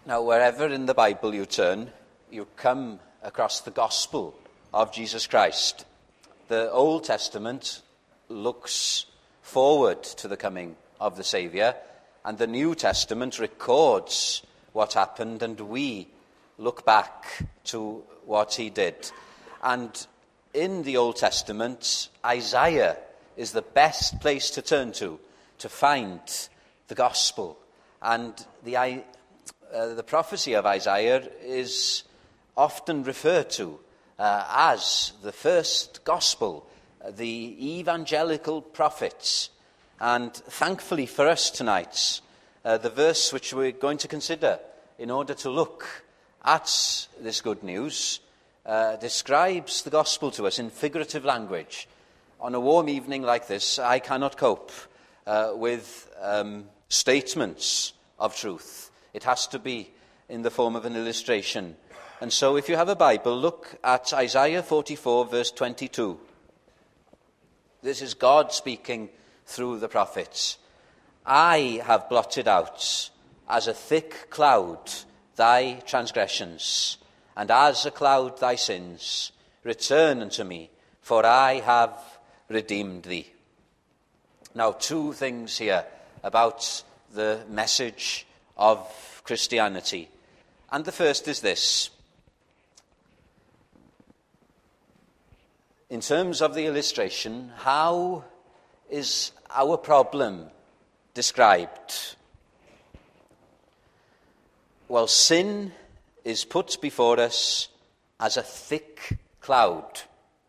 Now, wherever in the Bible you turn, you come across the gospel of Jesus Christ. The Old Testament looks forward to the coming of the Saviour, and the New Testament records what happened, and we look back to what he did. And in the Old Testament, Isaiah is the best place to turn to find the gospel. And the prophecy of Isaiah is often referred to as the first gospel, the evangelical prophets. And thankfully for us tonight, the verse which we're going to consider in order to look at this good news describes the gospel to us in figurative language. On a warm evening like this, I cannot cope with statements of truth. It has to be in the form of an illustration. And so if you have a Bible, look at Isaiah 44, verse 22. This is God speaking through the prophets. I have blotted out as a thick cloud thy transgressions, and as a cloud thy sins. Return unto me, for I have redeemed thee. Now, two things here about the message of Christianity. And the first is this. In terms of the illustration, how is our problem described? Well, sin is put before us as a thick cloud.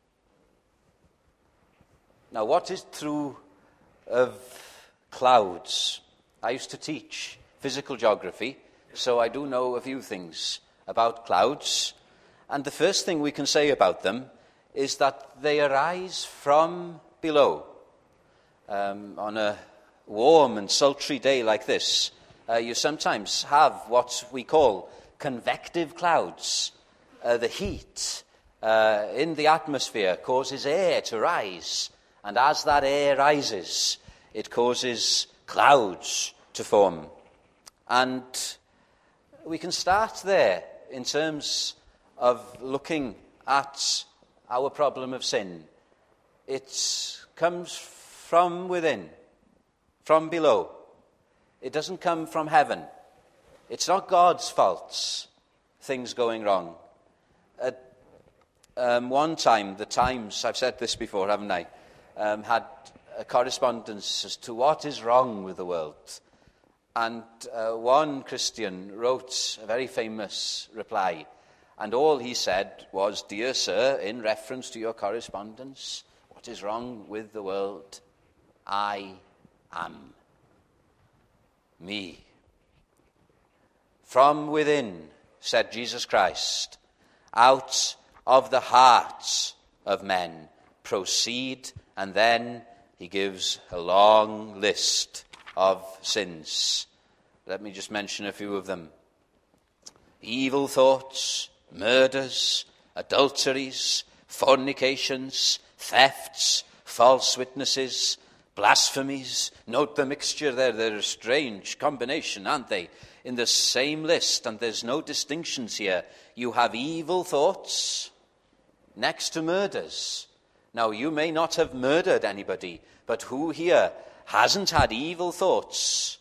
Now, what is true of clouds? I used to teach physical geography, so I do know a few things about clouds. And the first thing we can say about them is that they arise from below. On a warm and sultry day like this, you sometimes have what we call convective clouds. The heat in the atmosphere causes air to rise, and as that air rises, it causes clouds to form. And we can start there in terms of looking at our problem of sin. It comes from within, from below. It doesn't come from heaven. It's not God's fault, things going wrong. At one time, the Times, I've said this before, haven't I, had a correspondence as to what is wrong with the world. And one Christian wrote a very famous reply. And all he said was, "Dear sir, in reference to your correspondence, what is wrong with the world? I am me." From within, said Jesus Christ, out of the hearts of men proceed, and then he gives a long list of sins. Let me just mention a few of them. Evil thoughts, murders, adulteries, fornications, thefts, false witnesses, blasphemies. Note the mixture there. They're a strange combination, aren't they? In the same list, and there's no distinctions here. You have evil thoughts next to murders. Now, you may not have murdered anybody, but who here hasn't had evil thoughts?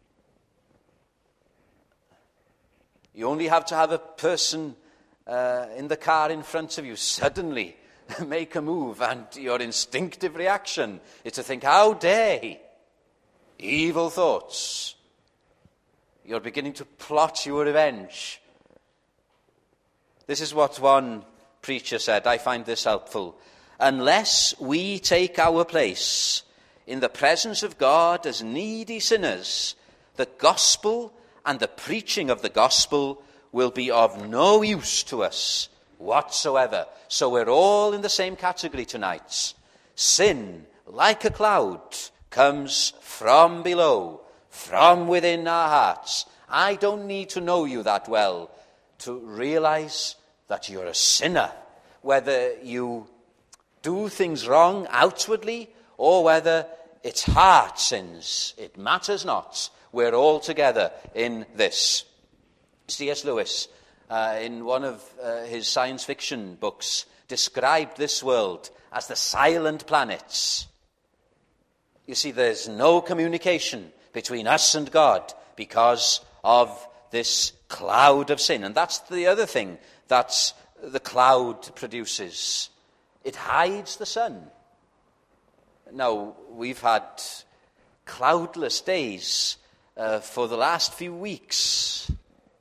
You only have to have a person in the car in front of you suddenly make a move, and your instinctive reaction is to think, how dare he? Evil thoughts. You're beginning to plot your revenge. This is what one preacher said. I find this helpful. Unless we take our place in the presence of God as needy sinners, the gospel and the preaching of the gospel will be of no use to us whatsoever. So we're all in the same category tonight. Sin, like a cloud, comes from below, from within our hearts. I don't need to know you that well to realize that you're a sinner, whether you do things wrong outwardly or whether it's heart sins. It matters not. We're all together in this. C.S. Lewis, in one of his science fiction books, described this world as the silent planets. You see, there's no communication between us and God because of this cloud of sin. And that's the other thing that the cloud produces. It hides the sun. Now, we've had cloudless days for the last few weeks.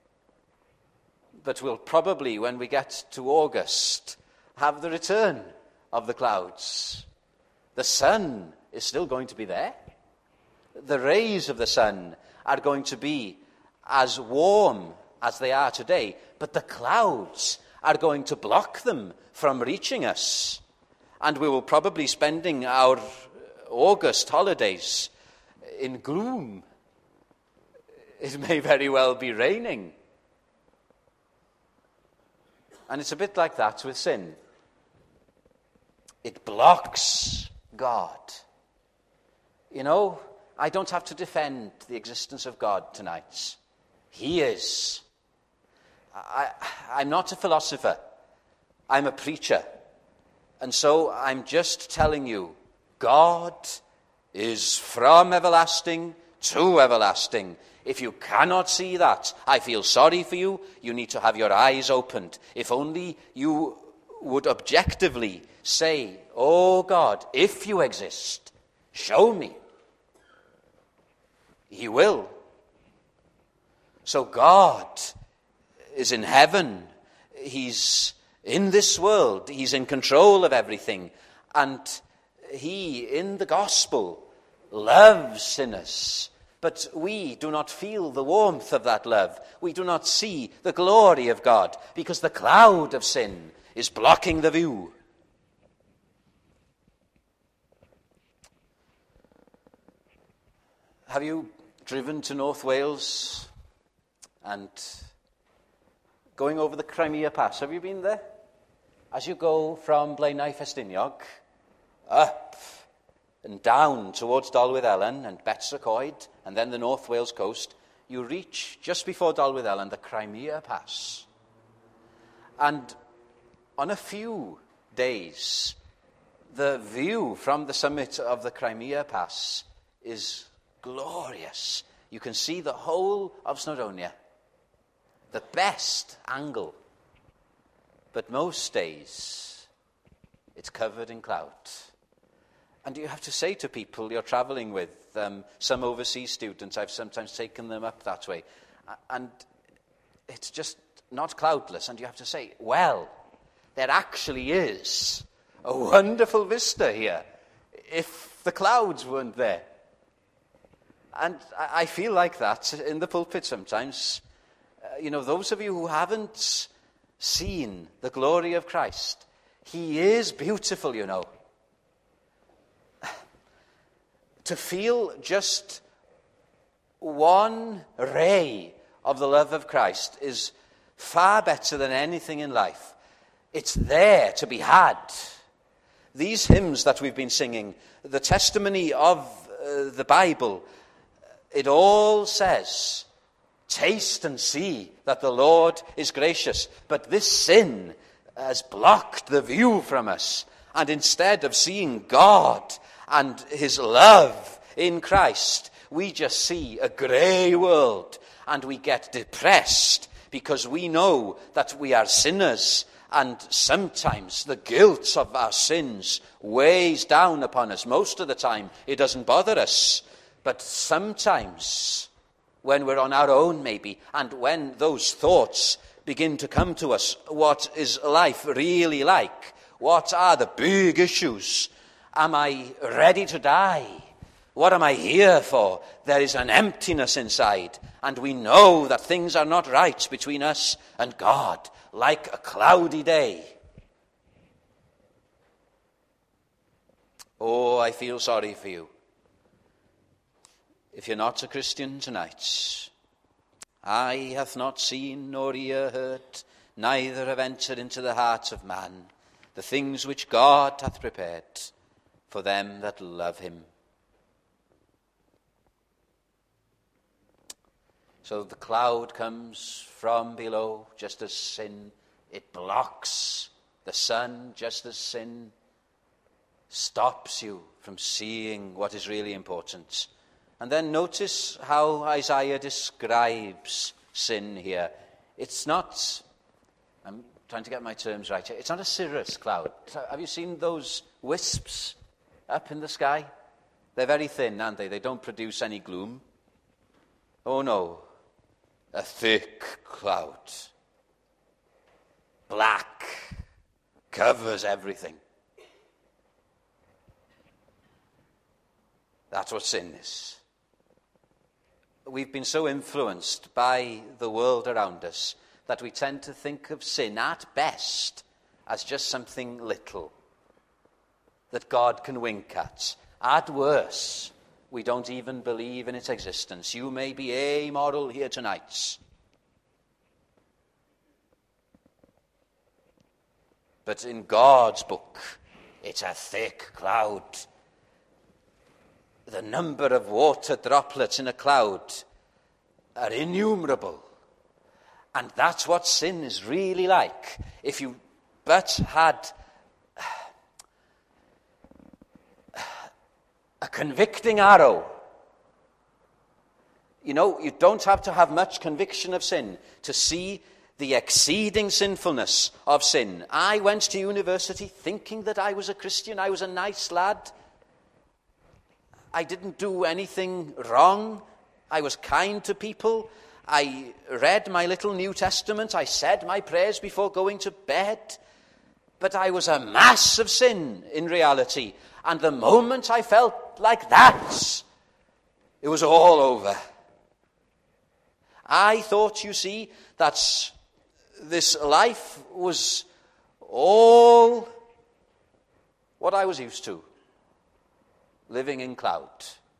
But we'll probably, when we get to August, have the return of the clouds. The sun is still going to be there. The rays of the sun are going to be as warm as they are today, but the clouds are going to block them from reaching us. And we will probably be spending our August holidays in gloom. It may very well be raining. And it's a bit like that with sin. It blocks God. You know, I don't have to defend the existence of God tonight. He is. I'm not a philosopher. I'm a preacher. And so I'm just telling you, God is from everlasting to everlasting. If you cannot see that, I feel sorry for you. You need to have your eyes opened. If only you would objectively say, oh God, if you exist, show me. He will. So God is in heaven. He's in this world. He's in control of everything. And he, in the gospel, loves sinners. But we do not feel the warmth of that love. We do not see the glory of God because the cloud of sin is blocking the view. Have you driven to North Wales and going over the Crimea Pass? Have you been there? As you go from Blaenau Festiniog up and down towards Dolwydd Ellen and Betws-y-Coed and then the North Wales coast, you reach, just before Dolwydd Ellen, the Crimea Pass. And on a few days, the view from the summit of the Crimea Pass is glorious. You can see the whole of Snowdonia. The best angle. But most days, it's covered in cloud. And you have to say to people you're traveling with, some overseas students, I've sometimes taken them up that way, and it's just not cloudless. And you have to say, well, there actually is a wonderful vista here if the clouds weren't there. And I feel like that in the pulpit sometimes. Those of you who haven't seen the glory of Christ, he is beautiful, you know. To feel just one ray of the love of Christ is far better than anything in life. It's there to be had. These hymns that we've been singing, the testimony of the Bible, it all says, taste and see that the Lord is gracious. But this sin has blocked the view from us. And instead of seeing God and his love in Christ, we just see a grey world and we get depressed because we know that we are sinners and sometimes the guilt of our sins weighs down upon us. Most of the time it doesn't bother us, but sometimes when we're on our own maybe, and when those thoughts begin to come to us, what is life really like? What are the big issues? Am I ready to die? What am I here for? There is an emptiness inside, and we know that things are not right between us and God, like a cloudy day. Oh, I feel sorry for you. If you're not a Christian tonight, eye hath not seen nor ear heard, neither have entered into the heart of man the things which God hath prepared for them that love him. So the cloud comes from below, just as sin, it blocks the sun, just as sin stops you from seeing what is really important. And then notice how Isaiah describes sin here. It's not, I'm trying to get my terms right here, it's not a cirrus cloud. Have you seen those wisps up in the sky? They're very thin, aren't they? They don't produce any gloom. Oh no, a thick cloud. Black, covers everything. That's what sin is. We've been so influenced by the world around us that we tend to think of sin at best as just something little that God can wink at. At worst, we don't even believe in its existence. You may be amoral here tonight, but in God's book, it's a thick cloud. The number of water droplets in a cloud are innumerable. And that's what sin is really like. If you but had a convicting arrow, you know, you don't have to have much conviction of sin to see the exceeding sinfulness of sin. I went to university thinking that I was a Christian. I was a nice lad. I didn't do anything wrong. I was kind to people. I read my little New Testament. I said my prayers before going to bed. But I was a mass of sin in reality. And the moment I felt like that, it was all over. I thought, you see, that this life was all what I was used to. Living in cloud.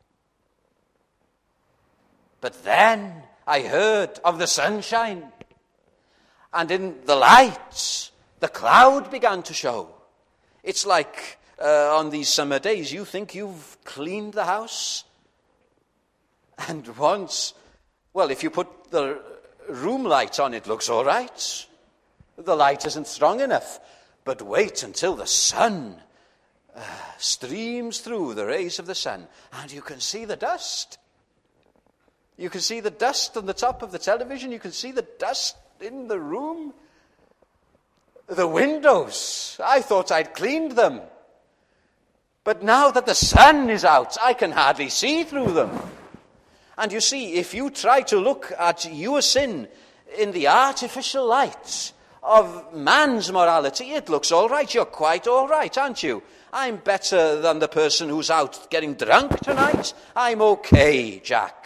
But then I heard of the sunshine, and in the light, the cloud began to show. It's like on these summer days, you think you've cleaned the house, and once, well, if you put the room light on, it looks all right. The light isn't strong enough, but wait until the sun streams through, the rays of the sun, and you can see the dust. You can see the dust on the top of the television. You can see the dust in the room. The windows, I thought I'd cleaned them. But now that the sun is out, I can hardly see through them. And you see, if you try to look at your sin in the artificial light of man's morality, it looks all right. You're quite all right, aren't you? I'm better than the person who's out getting drunk tonight. I'm okay, Jack.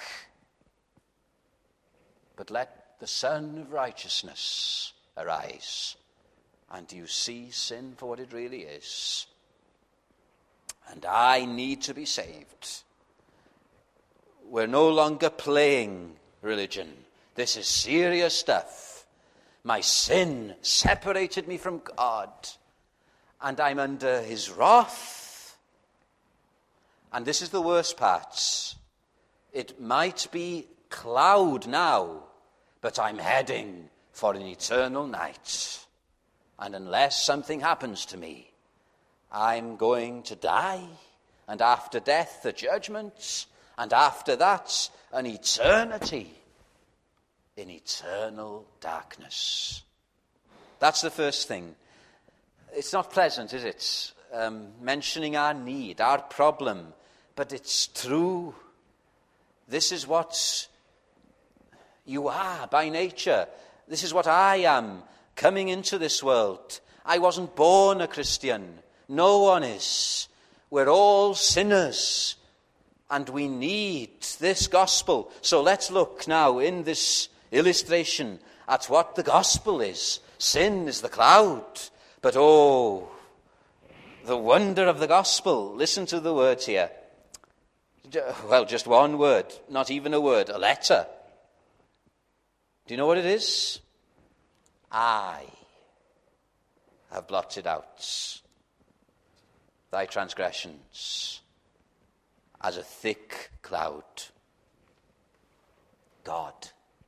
But let the Son of Righteousness arise, and you see sin for what it really is. And I need to be saved. We're no longer playing religion. This is serious stuff. My sin separated me from God, and I'm under his wrath. And this is the worst part. It might be cloud now, but I'm heading for an eternal night. And unless something happens to me, I'm going to die. And after death, the judgment. And after that, an eternity in eternal darkness. That's the first thing. It's not pleasant, is it? Mentioning our need, our problem. But it's true. This is what you are by nature. This is what I am coming into this world. I wasn't born a Christian. No one is. We're all sinners. And we need this gospel. So let's look now in this illustration at what the gospel is. Sin is the cloud. But oh, the wonder of the gospel. Listen to the words here. Well, just one word. Not even a word. A letter. Do you know what it is? I have blotted out thy transgressions as a thick cloud. God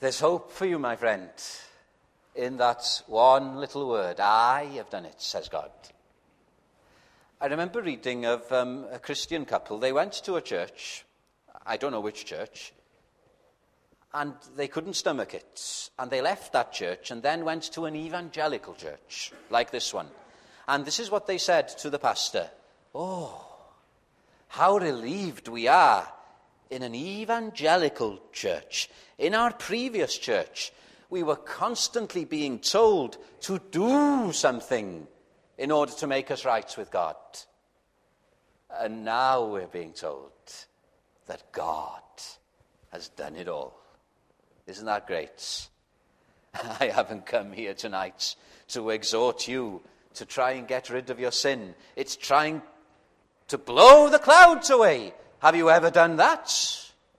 There's hope for you, my friend, in that one little word. I have done it, says God. I remember reading of a Christian couple. They went to a church, I don't know which church, and they couldn't stomach it. And they left that church and then went to an evangelical church, like this one. And this is what they said to the pastor. Oh, how relieved we are in an evangelical church. In our previous church, we were constantly being told to do something in order to make us right with God. And now we're being told that God has done it all. Isn't that great? I haven't come here tonight to exhort you to try and get rid of your sin. It's trying to blow the clouds away. Have you ever done that?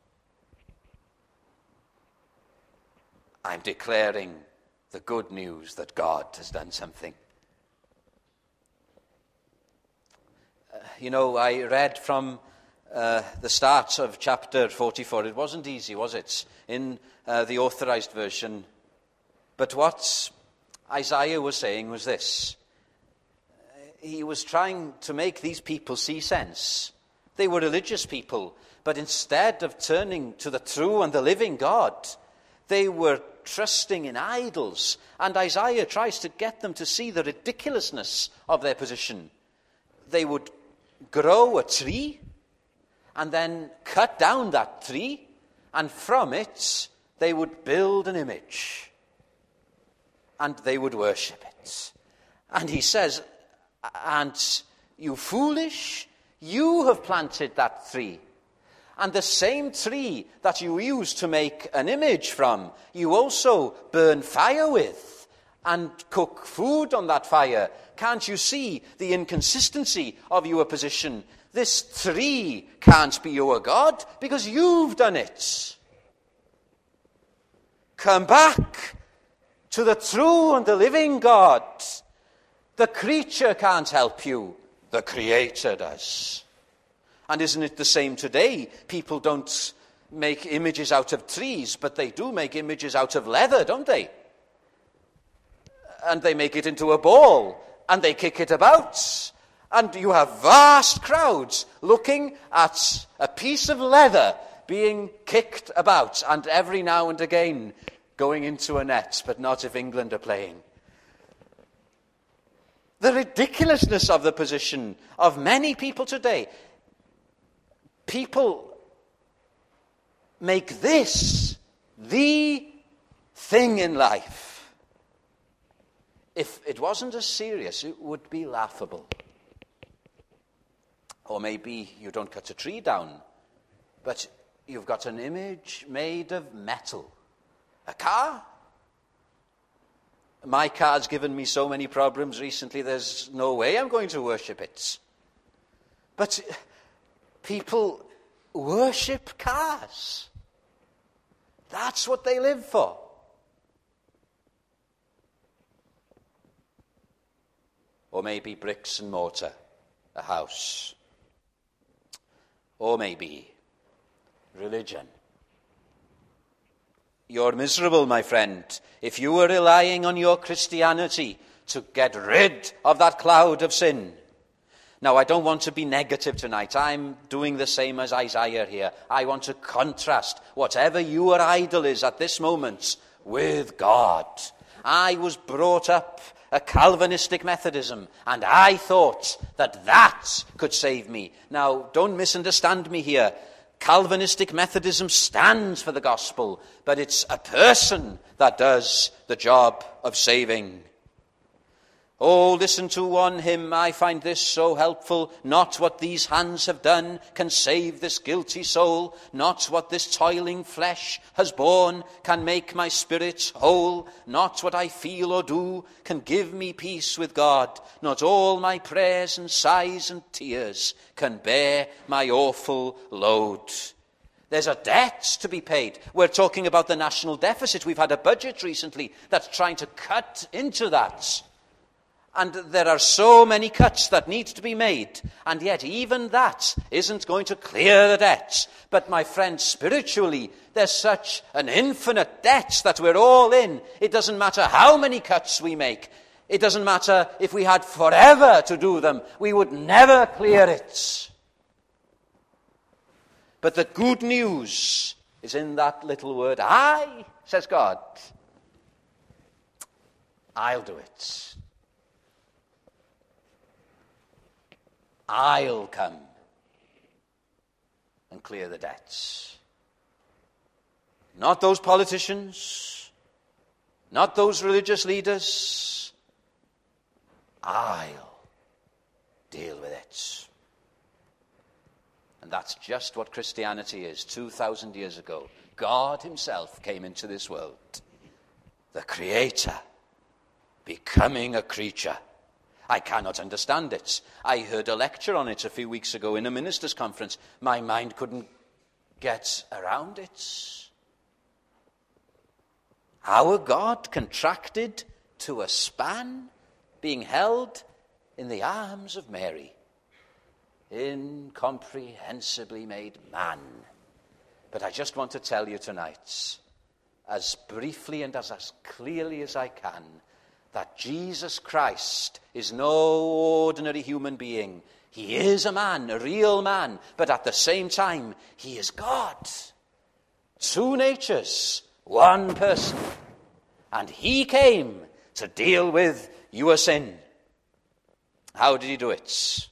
I'm declaring the good news that God has done something. I read from the start of chapter 44. It wasn't easy, was it? In the authorized version. But what Isaiah was saying was this. He was trying to make these people see sense. They were religious people, but instead of turning to the true and the living God, they were trusting in idols. And Isaiah tries to get them to see the ridiculousness of their position. They would grow a tree and then cut down that tree, and from it they would build an image and they would worship it. And he says, and you foolish, you have planted that tree. And the same tree that you use to make an image from, you also burn fire with and cook food on that fire. Can't you see the inconsistency of your position? This tree can't be your God because you've done it. Come back to the true and the living God. The creature can't help you. The Creator does. And isn't it the same today? People don't make images out of trees, but they do make images out of leather, don't they? And they make it into a ball, and they kick it about. And you have vast crowds looking at a piece of leather being kicked about, and every now and again going into a net, but not if England are playing. The ridiculousness of the position of many people today. People make this the thing in life. If it wasn't as serious, it would be laughable. Or maybe you don't cut a tree down, but you've got an image made of metal. A car. My car's given me so many problems recently, there's no way I'm going to worship it. But people worship cars. That's what they live for. Or maybe bricks and mortar, a house. Or maybe religion. You're miserable, my friend, if you were relying on your Christianity to get rid of that cloud of sin. Now, I don't want to be negative tonight. I'm doing the same as Isaiah here. I want to contrast whatever your idol is at this moment with God. I was brought up a Calvinistic Methodism, and I thought that could save me. Now, don't misunderstand me here. Calvinistic Methodism stands for the gospel, but it's a person that does the job of saving. Oh, listen to one hymn. I find this so helpful. Not what these hands have done can save this guilty soul. Not what this toiling flesh has borne can make my spirit whole. Not what I feel or do can give me peace with God. Not all my prayers and sighs and tears can bear my awful load. There's a debt to be paid. We're talking about the national deficit. We've had a budget recently that's trying to cut into that. And there are so many cuts that need to be made. And yet even that isn't going to clear the debts. But my friends, spiritually, there's such an infinite debt that we're all in. It doesn't matter how many cuts we make. It doesn't matter if we had forever to do them. We would never clear it. But the good news is in that little word, I, says God. I'll do it. I'll come and clear the debts. Not those politicians, not those religious leaders. I'll deal with it. And that's just what Christianity is. 2,000 years ago, God himself came into this world. The Creator becoming a creature. I cannot understand it. I heard a lecture on it a few weeks ago in a ministers' conference. My mind couldn't get around it. Our God contracted to a span, being held in the arms of Mary, incomprehensibly made man. But I just want to tell you tonight, as briefly and as clearly as I can, that Jesus Christ is no ordinary human being. He is a man, a real man, but at the same time, he is God. Two natures, one person. And he came to deal with your sin. How did he do it?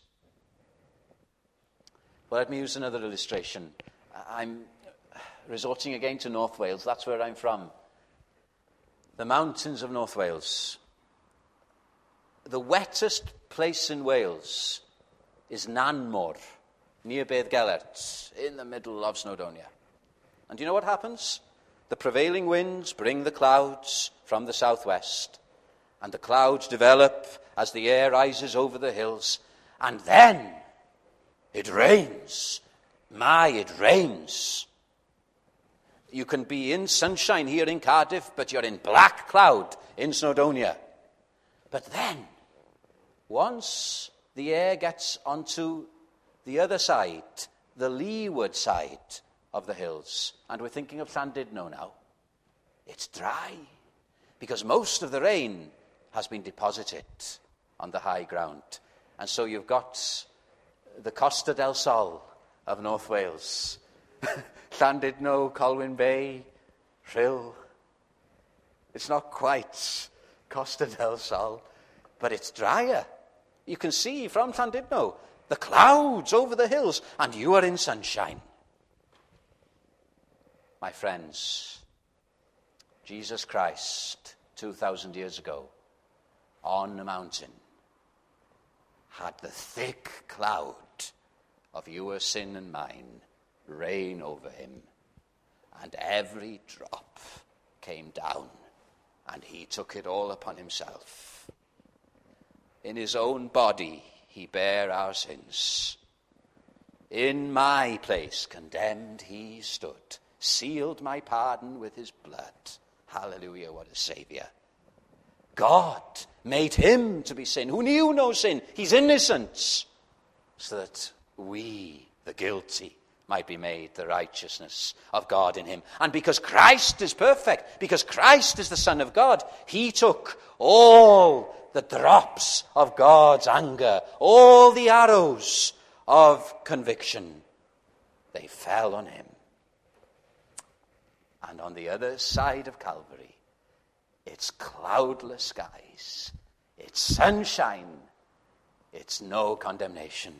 Well, let me use another illustration. I'm resorting again to North Wales. That's where I'm from. The mountains of North Wales. The wettest place in Wales is Nanmore, near Bedd Gelert, in the middle of Snowdonia. And do you know what happens? The prevailing winds bring the clouds from the southwest, and the clouds develop as the air rises over the hills, and then it rains. It rains. You can be in sunshine here in Cardiff, but you're in black cloud in Snowdonia. But then, once the air gets onto the other side, the leeward side of the hills, and we're thinking of Llandudno now, it's dry, because most of the rain has been deposited on the high ground. And so you've got the Costa del Sol of North Wales, Llandudno, Colwyn Bay, Rhyl. It's not quite Costa del Sol, but it's drier. You can see from Llandudno the clouds over the hills, and you are in sunshine. My friends, Jesus Christ, 2,000 years ago, on the mountain, had the thick cloud of your sin and mine rain over him, and every drop came down, and he took it all upon himself. In his own body he bare our sins. In my place condemned he stood, sealed my pardon with his blood. Hallelujah, what a Saviour. God made him to be sin, who knew no sin. He's innocent, so that we, the guilty, might be made the righteousness of God in him. And because Christ is perfect, because Christ is the Son of God, he took all the drops of God's anger, all the arrows of conviction. They fell on him. And on the other side of Calvary, it's cloudless skies, it's sunshine, it's no condemnation.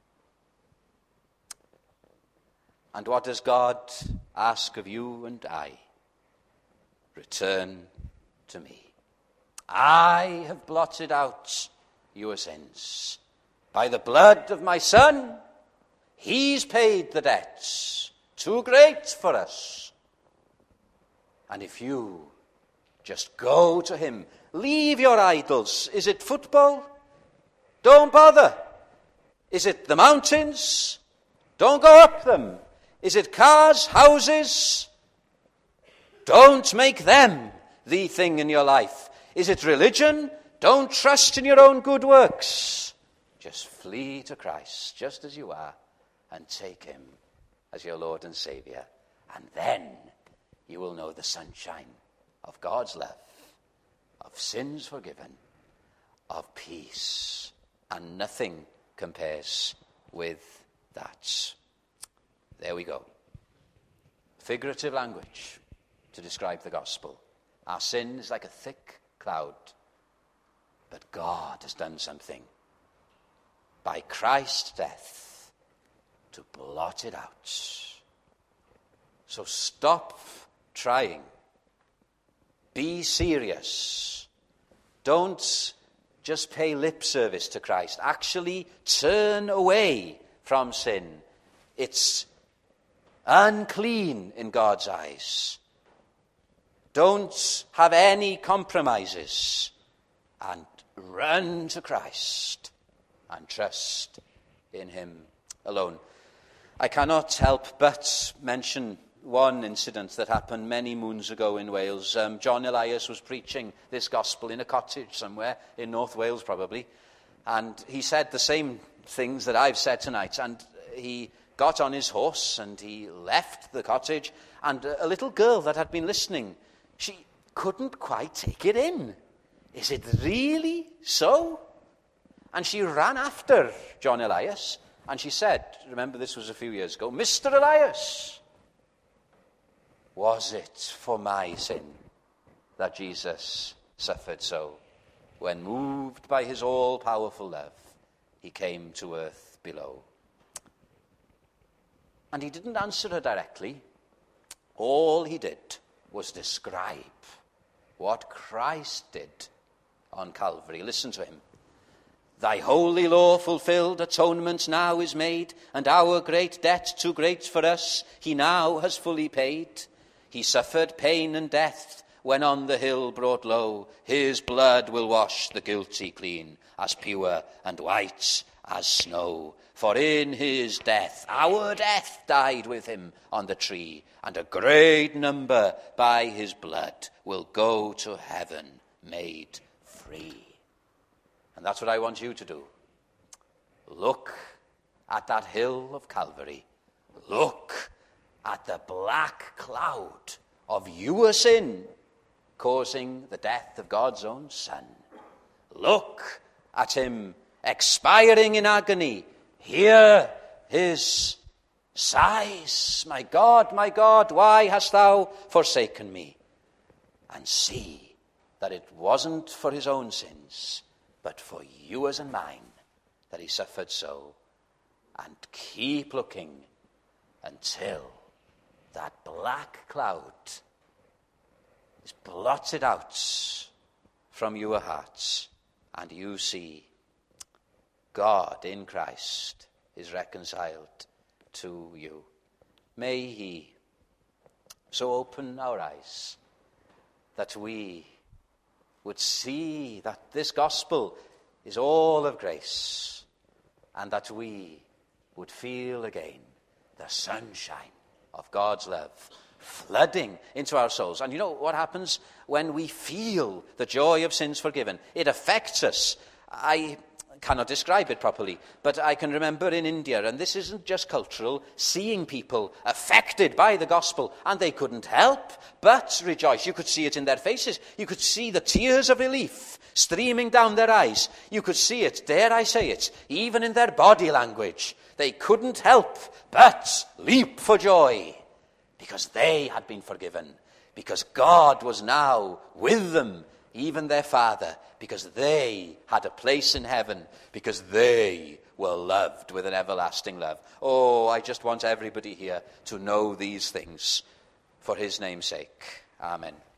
And what does God ask of you and I? Return to me. I have blotted out your sins. By the blood of my Son, he's paid the debts, too great for us. And if you just go to him, leave your idols. Is it football? Don't bother. Is it the mountains? Don't go up them. Is it cars, houses? Don't make them the thing in your life. Is it religion? Don't trust in your own good works. Just flee to Christ, just as you are, and take him as your Lord and Savior. And then you will know the sunshine of God's love, of sins forgiven, of peace. And nothing compares with that. There we go. Figurative language to describe the gospel. Our sin is like a thick cloud, but God has done something by Christ's death to blot it out. So stop trying. Be serious. Don't just pay lip service to Christ. Actually turn away from sin. It's unclean in God's eyes. Don't have any compromises, and run to Christ and trust in him alone. I cannot help but mention one incident that happened many moons ago in Wales. John Elias was preaching this gospel in a cottage somewhere in North Wales probably, and he said the same things that I've said tonight, and he got on his horse and he left the cottage, and a little girl that had been listening, she couldn't quite take it in. Is it really so? And she ran after John Elias and she said, remember this was a few years ago, Mr. Elias, was it for my sin that Jesus suffered so? When moved by his all-powerful love, he came to earth below. And he didn't answer her directly. All he did was describe what Christ did on Calvary. Listen to him. Thy holy law fulfilled, atonement now is made, and our great debt too great for us he now has fully paid. He suffered pain and death when on the hill brought low. His blood will wash the guilty clean, as pure and white as snow. For in his death, our death died with him on the tree, and a great number by his blood will go to heaven made free. And that's what I want you to do. Look at that hill of Calvary. Look at the black cloud of your sin causing the death of God's own Son. Look at him expiring in agony. Hear his sighs. My God, why hast thou forsaken me? And see that it wasn't for his own sins, but for yours and mine that he suffered so. And keep looking until that black cloud is blotted out from your hearts and you see God in Christ is reconciled to you. May he so open our eyes that we would see that this gospel is all of grace, and that we would feel again the sunshine of God's love flooding into our souls. And you know what happens when we feel the joy of sins forgiven? It affects us. I cannot describe it properly, but I can remember in India, and this isn't just cultural, seeing people affected by the gospel, and they couldn't help but rejoice. You could see it in their faces. You could see the tears of relief streaming down their eyes. You could see it, dare I say it, even in their body language. They couldn't help but leap for joy because they had been forgiven, because God was now with them, even their Father, because they had a place in heaven, because they were loved with an everlasting love. Oh, I just want everybody here to know these things for his name's sake. Amen.